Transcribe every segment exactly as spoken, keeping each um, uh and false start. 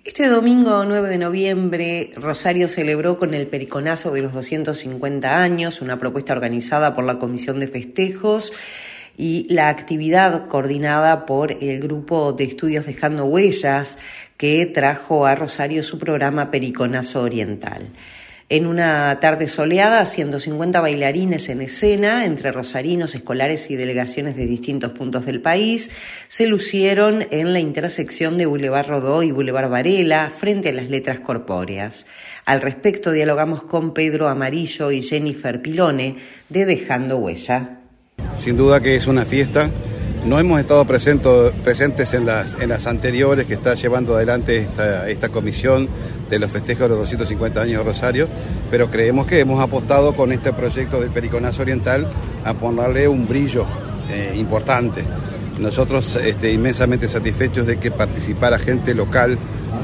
Este domingo nueve de noviembre, Rosario celebró con el periconazo de los doscientos cincuenta años, una propuesta organizada por la Comisión de Festejos y la actividad coordinada por el Grupo de Estudios Dejando Huellas, que trajo a Rosario su programa Periconazo Oriental. En una tarde soleada, ciento cincuenta bailarines en escena, entre rosarinos, escolares y delegaciones de distintos puntos del país, se lucieron en la intersección de Boulevard Rodó y Boulevard Varela, frente a las letras corpóreas. Al respecto, dialogamos con Pedro Amarillo y Jennifer Pilone, de Dejando Huella. Sin duda que es una fiesta. No hemos estado presento, presentes en las, en las anteriores que está llevando adelante esta, esta comisión de los festejos de los doscientos cincuenta años de Rosario, pero creemos que hemos apostado con este proyecto del Periconazo Oriental a ponerle un brillo eh, importante. Nosotros este, inmensamente satisfechos de que participara gente local.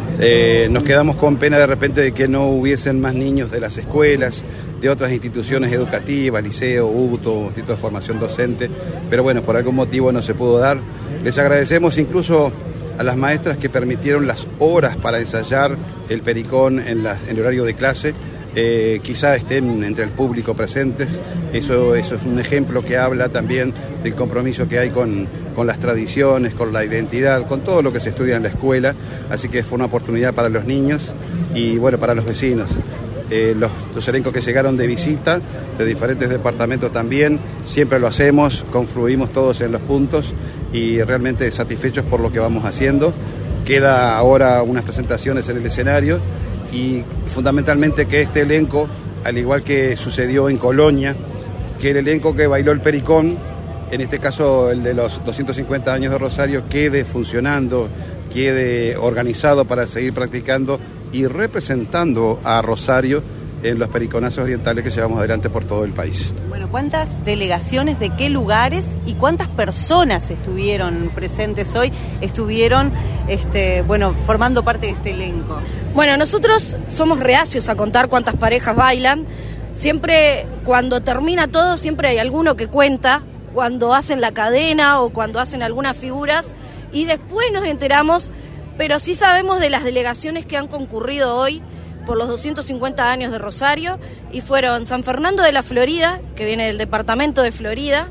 Eh, nos quedamos con pena de repente de que no hubiesen más niños de las escuelas, de otras instituciones educativas, liceo, U T O, Instituto de Formación Docente, pero bueno, por algún motivo no se pudo dar. Les agradecemos incluso a las maestras que permitieron las horas para ensayar el pericón en, la, en el horario de clase. Eh, quizá estén entre el público presentes. Eso, eso es un ejemplo que habla también del compromiso que hay con, con las tradiciones, con la identidad, con todo lo que se estudia en la escuela. Así que fue una oportunidad para los niños y bueno, para los vecinos. Eh, los, los elencos que llegaron de visita, de diferentes departamentos también, siempre lo hacemos, confluimos todos en los puntos y realmente satisfechos por lo que vamos haciendo. Queda ahora unas presentaciones en el escenario y fundamentalmente que este elenco, al igual que sucedió en Colonia, que el elenco que bailó el pericón, en este caso el de los doscientos cincuenta años de Rosario, quede funcionando, quede organizado para seguir practicando y representando a Rosario en los periconazos orientales que llevamos adelante por todo el país. Bueno, ¿cuántas delegaciones, de qué lugares y cuántas personas estuvieron presentes hoy, estuvieron este, bueno, formando parte de este elenco? Bueno, nosotros somos reacios a contar cuántas parejas bailan. Siempre, cuando termina todo, siempre hay alguno que cuenta cuando hacen la cadena o cuando hacen algunas figuras y después nos enteramos, pero sí sabemos de las delegaciones que han concurrido hoy por los doscientos cincuenta años de Rosario, y fueron San Fernando de la Florida, que viene del departamento de Florida.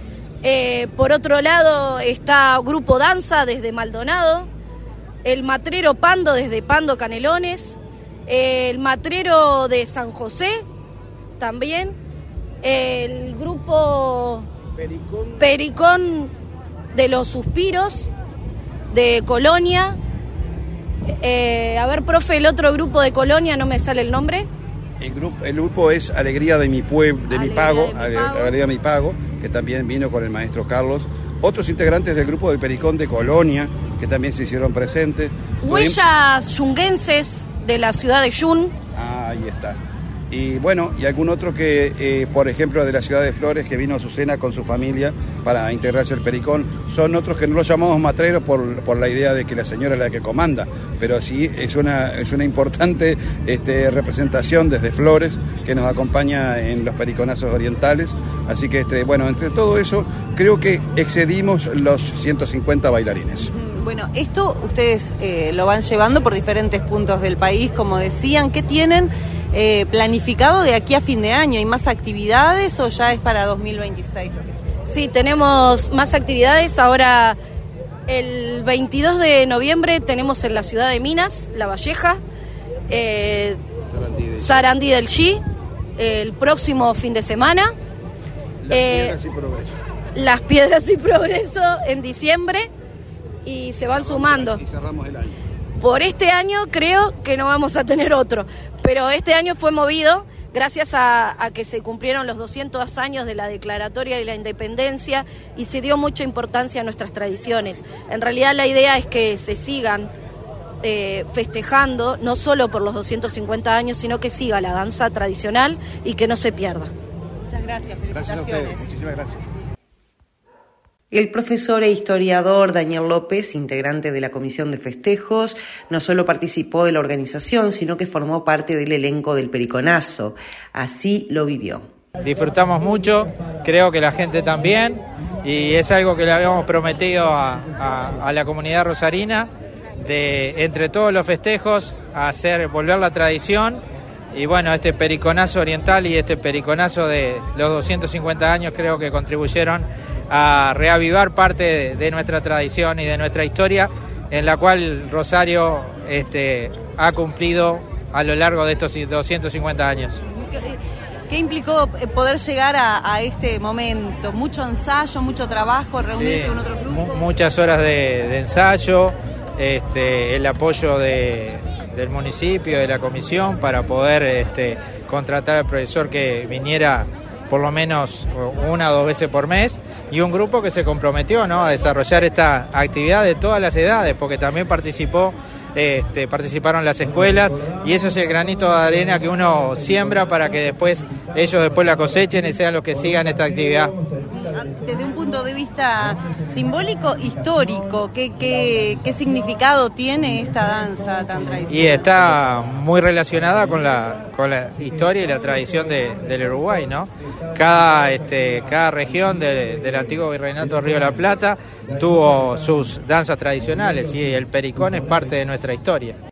Eh, por otro lado está Grupo Danza desde Maldonado, el Matrero Pando desde Pando Canelones, eh, el Matrero de San José también, el Grupo Pericón, Pericón de los Suspiros de Colonia. Eh, a ver, profe, el otro grupo de Colonia, no me sale el nombre. El grupo, el grupo es Alegría de mi pueblo, de mi pago, de mi pago, Alegría de mi pago, que también vino con el maestro Carlos. Otros integrantes del grupo del Pericón de Colonia, que también se hicieron presentes. Huellas yunguenses de la ciudad de Yun. Ah, ahí está. Y bueno, y algún otro que, eh, por ejemplo, de la ciudad de Flores, que vino a Azucena con su familia para integrarse al pericón. Son otros que no los llamamos matreros por, por la idea de que la señora es la que comanda, pero sí es una, es una importante este, representación desde Flores que nos acompaña en los periconazos orientales. Así que, este, bueno, entre todo eso, creo que excedimos los ciento cincuenta bailarines. Bueno, esto ustedes eh, lo van llevando por diferentes puntos del país, como decían. ¿Qué tienen eh, planificado de aquí a fin de año? ¿Hay más actividades o ya es para dos mil veintiséis? Sí, tenemos más actividades. Ahora, el veintidós de noviembre tenemos en la ciudad de Minas, La Valleja, eh, Sarandí del Chi, el próximo fin de semana. Las eh, Piedras y Progreso. Las Piedras y Progreso en diciembre. Y se van sumando. Y cerramos el año. Por este año creo que no vamos a tener otro, pero este año fue movido gracias a, a que se cumplieron los doscientos años de la Declaratoria de la Independencia y se dio mucha importancia a nuestras tradiciones. En realidad la idea es que se sigan eh, festejando, no solo por los doscientos cincuenta años, sino que siga la danza tradicional y que no se pierda. Muchas gracias, felicitaciones. Gracias a ustedes, muchísimas gracias. El profesor e historiador Daniel López, integrante de la Comisión de Festejos, no solo participó de la organización, sino que formó parte del elenco del periconazo. Así lo vivió. Disfrutamos mucho, creo que la gente también, y es algo que le habíamos prometido a, a, a la comunidad rosarina, de entre todos los festejos hacer volver la tradición. Y bueno, este periconazo oriental y este periconazo de los doscientos cincuenta años creo que contribuyeron a reavivar parte de, de nuestra tradición y de nuestra historia, en la cual Rosario este, ha cumplido a lo largo de estos doscientos cincuenta años. ¿Qué implicó poder llegar a, a este momento? ¿Mucho ensayo, mucho trabajo, reunirse Sí, con otros grupos? Muchas horas de, de ensayo, este, el apoyo de, del municipio, de la comisión, para poder este, contratar al profesor que viniera por lo menos una o dos veces por mes, y un grupo que se comprometió, ¿no?, a desarrollar esta actividad de todas las edades, porque también participó Este, participaron las escuelas, y eso es el granito de arena que uno siembra para que después ellos después la cosechen y sean los que sigan esta actividad. Desde un punto de vista simbólico, histórico, ¿qué, qué, qué significado tiene esta danza tan tradicional? Y está muy relacionada con la, con la historia y la tradición de, del Uruguay, ¿no? Cada, este, cada región de, del antiguo virreinato Río de la Plata tuvo sus danzas tradicionales, y el pericón es parte de nuestra historia.